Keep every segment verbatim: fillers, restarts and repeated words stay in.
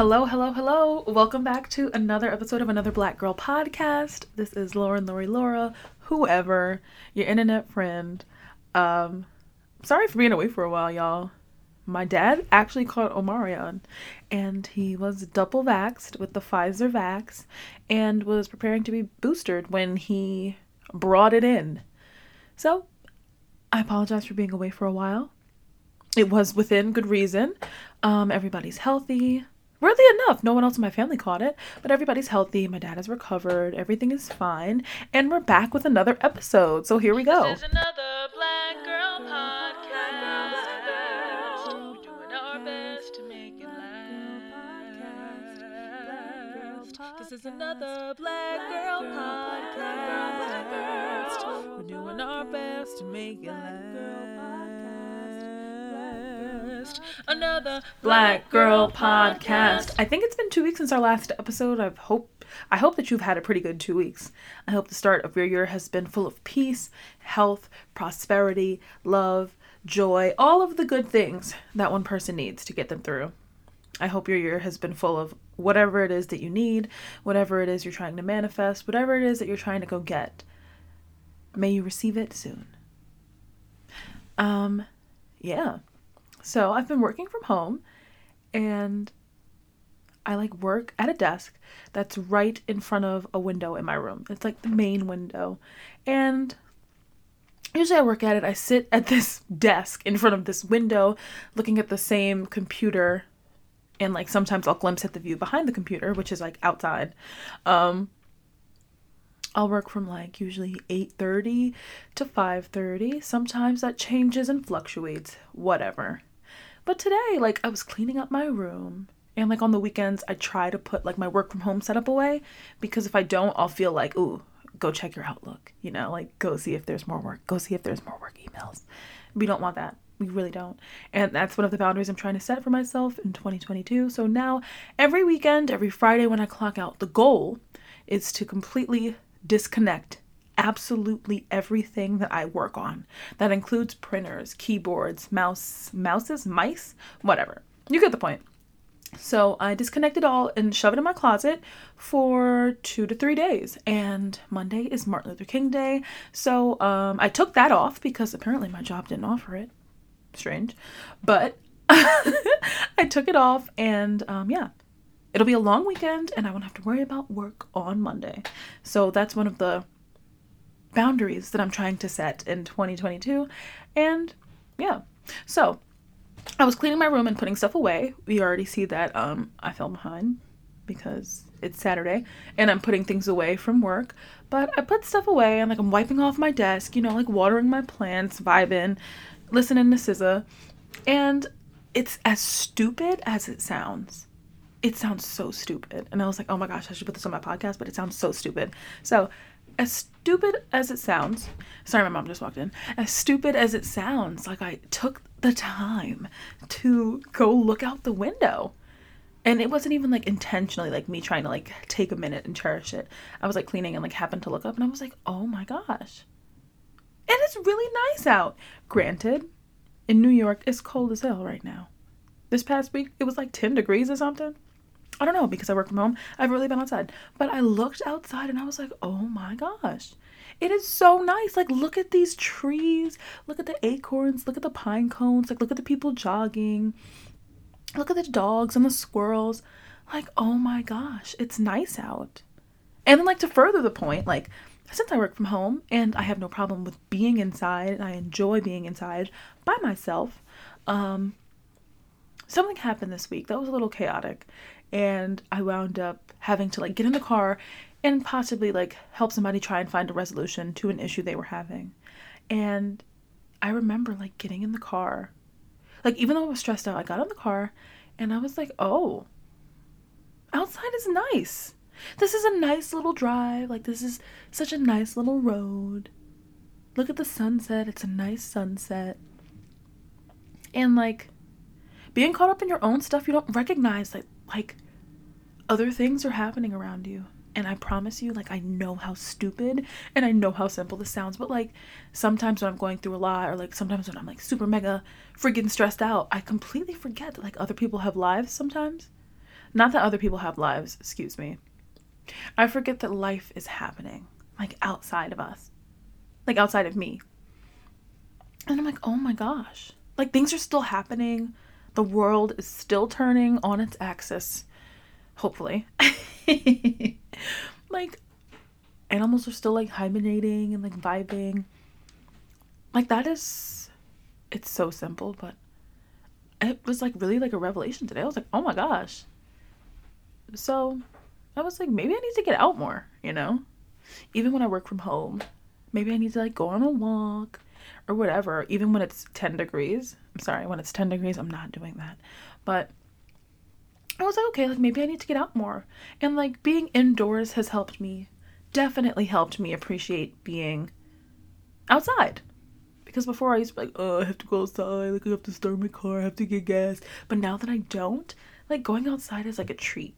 Hello, hello, hello. Welcome back to another episode of Another Black Girl Podcast. This is Lauren, Lori, Laura, whoever, your internet friend. Um, sorry for being away for a while, y'all. My dad actually caught Omarion, and he was double vaxxed with the Pfizer vax and was preparing to be boosted when he brought it in. So, I apologize for being away for a while. It was within good reason. Um, everybody's healthy. Weirdly enough, no one else in my family caught it, but everybody's healthy. My dad has recovered. Everything is fine. And we're back with another episode. So here we go. This is another Black Girl Podcast. We're doing our best to make it last. This is another Black Girl Podcast. We're doing our best to make it last. Another Black Girl Podcast. I think it's been two weeks since our last episode. I hope I hope that you've had a pretty good two weeks. I hope the start of your year has been full of peace, health, prosperity, love, joy, all of the good things that one person needs to get them through. I hope your year has been full of whatever it is that you need, whatever it is you're trying to manifest, whatever it is that you're trying to go get. May you receive it soon. Um, yeah. So I've been working from home, and I like work at a desk that's right in front of a window in my room. It's like the main window. And usually I work at it. I sit at this desk in front of this window looking at the same computer, and like sometimes I'll glimpse at the view behind the computer, which is like outside. Um, I'll work from like usually eight thirty to five thirty. Sometimes that changes and fluctuates, whatever. But today, like, I was cleaning up my room, and like on the weekends, I try to put like my work from home setup away, because if I don't, I'll feel like, ooh, go check your Outlook, you know, like go see if there's more work, go see if there's more work emails. We don't want that. We really don't. And that's one of the boundaries I'm trying to set for myself in twenty twenty-two. So now every weekend, every Friday when I clock out, the goal is to completely disconnect absolutely everything that I work on. That includes printers, keyboards, mouse, mouses, mice, whatever. You get the point. So I disconnect it all and shove it in my closet for two to three days. And Monday is Martin Luther King Day. So um, I took that off because apparently my job didn't offer it. Strange. But I took it off, and um, yeah. It'll be a long weekend, and I won't have to worry about work on Monday. So that's one of the boundaries that I'm trying to set in twenty twenty-two. And yeah. So I was cleaning my room and putting stuff away. We already see that um, I fell behind because it's Saturday, and I'm putting things away from work. But I put stuff away, and like I'm wiping off my desk, you know, like watering my plants, vibing, listening to S Z A. And it's as stupid as it sounds. It sounds so stupid. And I was like, oh my gosh, I should put this on my podcast, but it sounds so stupid. So, as stupid as it sounds, sorry, my mom just walked in. As stupid as it sounds, like I took the time to go look out the window. And it wasn't even like intentionally like me trying to like take a minute and cherish it. I was like cleaning and like happened to look up, and I was like, oh my gosh. And it's really nice out. Granted, in New York, it's cold as hell right now. This past week, it was like ten degrees or something. I don't know, because I work from home. I've really been outside. But I looked outside and I was like, oh my gosh. It is so nice. Like, look at these trees. Look at the acorns. Look at the pine cones. Like, look at the people jogging. Look at the dogs and the squirrels. Like, oh my gosh. It's nice out. And then, like, to further the point, like, since I work from home and I have no problem with being inside, and I enjoy being inside by myself, um, something happened this week that was a little chaotic. And I wound up having to like get in the car and possibly like help somebody try and find a resolution to an issue they were having. And I remember like getting in the car, like even though I was stressed out, I got in the car and I was like, oh, outside is nice. This is a nice little drive. Like this is such a nice little road. Look at the sunset. It's a nice sunset. And like being caught up in your own stuff, you don't recognize that like other things are happening around you. And I promise you, like, I know how stupid and I know how simple this sounds, but like sometimes when I'm going through a lot, or like sometimes when I'm like super mega freaking stressed out, I completely forget that like other people have lives sometimes. Not that other people have lives, excuse me. I forget that life is happening, like outside of us, like outside of me. And I'm like, oh my gosh, like things are still happening. The world is still turning on its axis, hopefully. Like, animals are still like hibernating and like vibing. Like, that is, it's so simple, but it was like really like a revelation today. I was like, oh my gosh. So I was like, maybe I need to get out more, you know? Even when I work from home, maybe I need to like go on a walk or whatever, even when it's ten degrees. I'm sorry, when it's ten degrees, I'm not doing that. But I was like, okay, like maybe I need to get out more. And like being indoors has helped me, definitely helped me appreciate being outside. Because before I used to be like, oh, I have to go outside, like I have to start my car, I have to get gas. But now that I don't, like going outside is like a treat.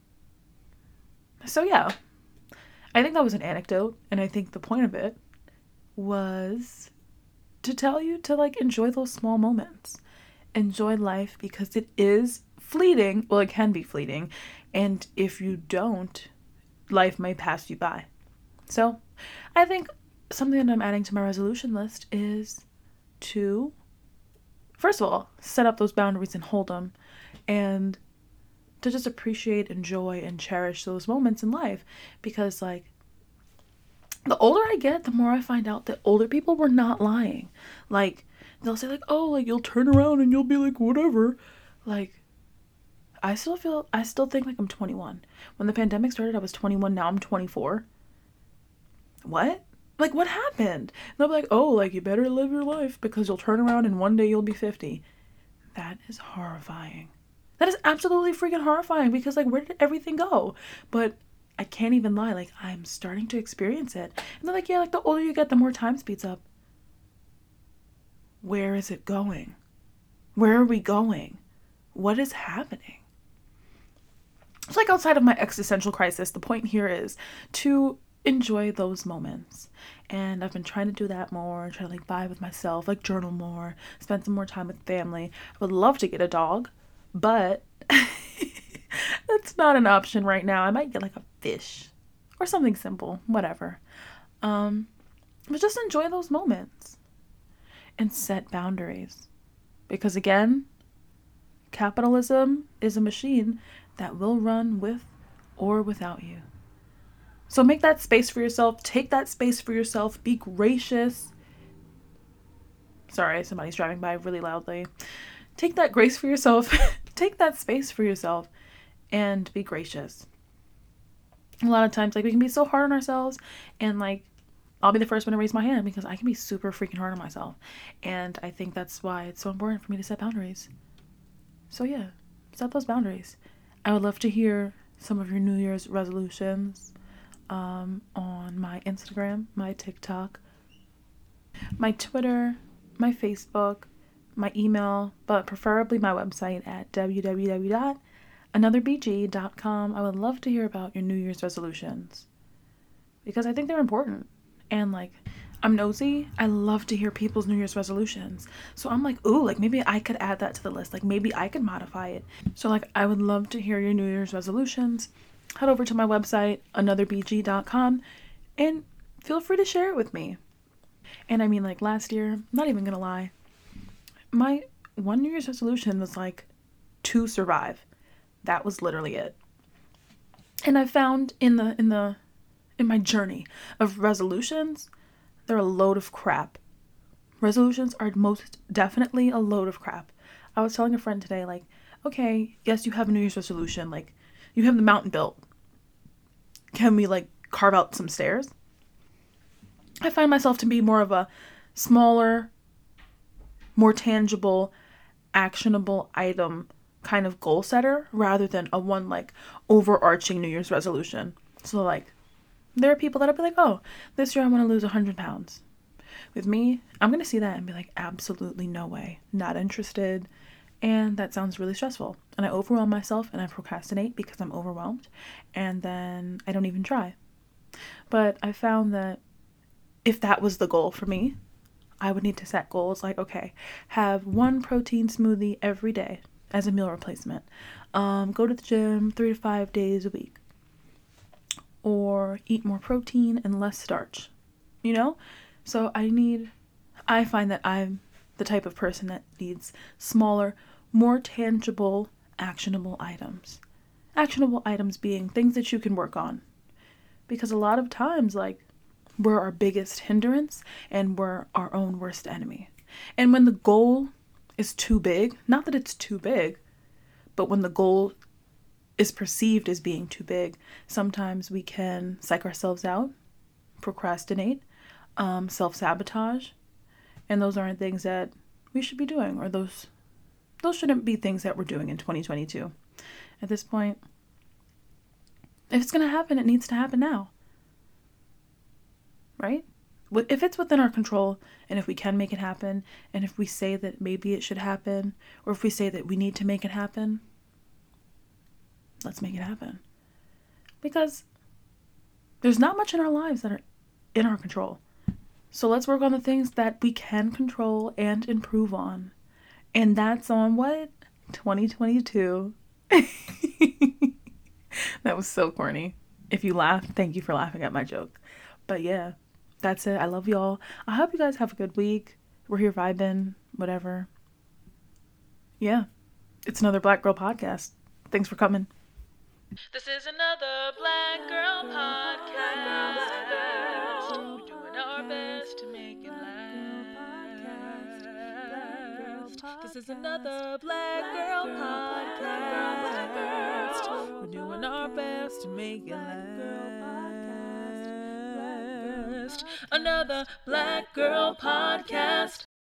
So yeah, I think that was an anecdote, and I think the point of it was to tell you to like enjoy those small moments. Enjoy life because it is fleeting. Well, it can be fleeting. And if you don't, life may pass you by. So I think something that I'm adding to my resolution list is to, first of all, set up those boundaries and hold them, and to just appreciate, enjoy, and cherish those moments in life. Because like the older I get, the more I find out that older people were not lying. Like they'll say like, oh, like you'll turn around and you'll be like whatever. Like I still feel, I still think like I'm twenty-one. When the pandemic started, I was twenty-one. Now I'm twenty-four. What? Like, what happened? And they'll be like, oh, like, you better live your life because you'll turn around and one day you'll be fifty. That is horrifying. That is absolutely freaking horrifying because, like, where did everything go? But I can't even lie. Like, I'm starting to experience it. And they're like, yeah, like, the older you get, the more time speeds up. Where is it going? Where are we going? What is happening? It's like outside of my existential crisis, the point here is to enjoy those moments. And I've been trying to do that more, try to like vibe with myself, like journal more, spend some more time with family. I would love to get a dog, but that's not an option right now. I might get like a fish or something simple, whatever. Um, but just enjoy those moments and set boundaries. Because again, capitalism is a machine that will run with or without you. So make that space for yourself. Take that space for yourself. Be gracious. Sorry, somebody's driving by really loudly. Take that grace for yourself. Take that space for yourself and be gracious. A lot of times, like, we can be so hard on ourselves, and like, I'll be the first one to raise my hand because I can be super freaking hard on myself. And I think that's why it's so important for me to set boundaries. So yeah, set those boundaries. I would love to hear some of your New Year's resolutions um, on my Instagram, my TikTok, my Twitter, my Facebook, my email, but preferably my website at w w w dot another b g dot com. I would love to hear about your New Year's resolutions because I think they're important. And like, I'm nosy. I love to hear people's New Year's resolutions. So I'm like, ooh, like maybe I could add that to the list. Like maybe I could modify it. So like, I would love to hear your New Year's resolutions. Head over to my website, another b g dot com, and feel free to share it with me. And I mean, like last year, I'm not even gonna lie, my one New Year's resolution was like to survive. That was literally it. And I found in the in the in my journey of resolutions, they're a load of crap. Resolutions are most definitely a load of crap. I was telling a friend today, like, okay, yes, you have a New Year's resolution, like, you have the mountain built. Can we, like, carve out some stairs? I find myself to be more of a smaller, more tangible, actionable item kind of goal setter rather than a one, like, overarching New Year's resolution. So, like, there are people that'll be like, oh, this year I want to lose one hundred pounds. With me, I'm going to see that and be like, absolutely no way. Not interested. And that sounds really stressful. And I overwhelm myself and I procrastinate because I'm overwhelmed. And then I don't even try. But I found that if that was the goal for me, I would need to set goals like, okay, have one protein smoothie every day. as a meal replacement. Um, go to the gym three to five days a week. Or eat more protein and less starch. You know? So I need, I find that I'm the type of person that needs smaller, more tangible, actionable items. Actionable items being things that you can work on. Because a lot of times, like, we're our biggest hindrance and we're our own worst enemy. And when the goal is too big, not that it's too big, but when the goal is perceived as being too big, sometimes we can psych ourselves out, procrastinate, um, self-sabotage, and those aren't things that we should be doing, or those those shouldn't be things that we're doing in twenty twenty-two. At this point, if it's going to happen, it needs to happen now. Right? If it's within our control, and if we can make it happen, and if we say that maybe it should happen, or if we say that we need to make it happen, let's make it happen. Because there's not much in our lives that are in our control. So let's work on the things that we can control and improve on. And that's on what? twenty twenty-two. That was so corny. If you laughed, thank you for laughing at my joke. But yeah, that's it. I love y'all. I hope you guys have a good week. We're here vibing, whatever. Yeah, it's another Black Girl Podcast. Thanks for coming. This is another Black Girl Podcast. We're doing our best to make it last. This is another Black Girl Podcast. We're doing our best to make it last. Another Black Girl Podcast.